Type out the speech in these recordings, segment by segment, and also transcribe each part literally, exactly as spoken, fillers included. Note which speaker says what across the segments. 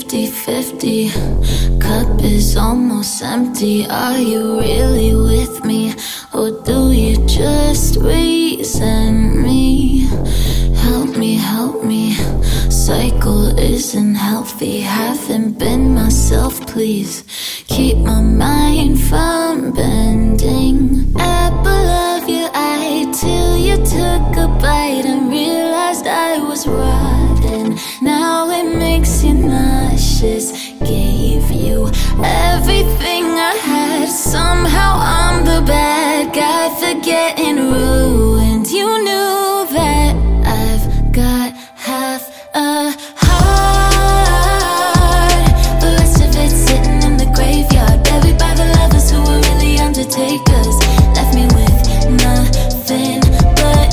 Speaker 1: fifty-fifty. Cup is almost empty. Are you really with me? Or do you just resent me? Help me, help me. Cycle isn't healthy. Haven't been myself, please. Keep my mind from bending. Apple of your eye till you took a bite and realized I was rotten. Now it makes you nauseous. Gave you everything I had. Somehow I'm the bad guy for getting ruined. You knew that I've got half a heart. The rest of it's sitting in the graveyard, buried by the lovers who were really undertakers. Left me with nothing but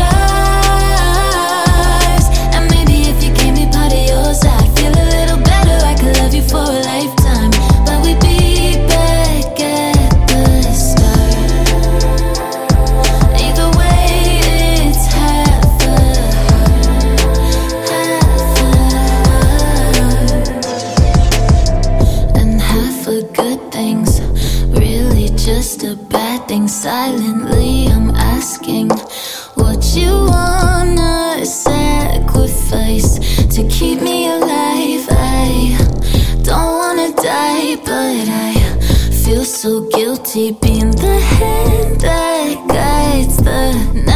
Speaker 1: scars. And maybe if you gave me part of yours, I'd feel a little better. I could love you for a lifetime, but we'd be back at the start. Either way, it's half a heart, half a heart. And half a good thing's really just a bad thing. Silently I'm asking what you wanna sacrifice to keep me alive. I don't wanna die, but I feel so guilty being the hand that guides the night.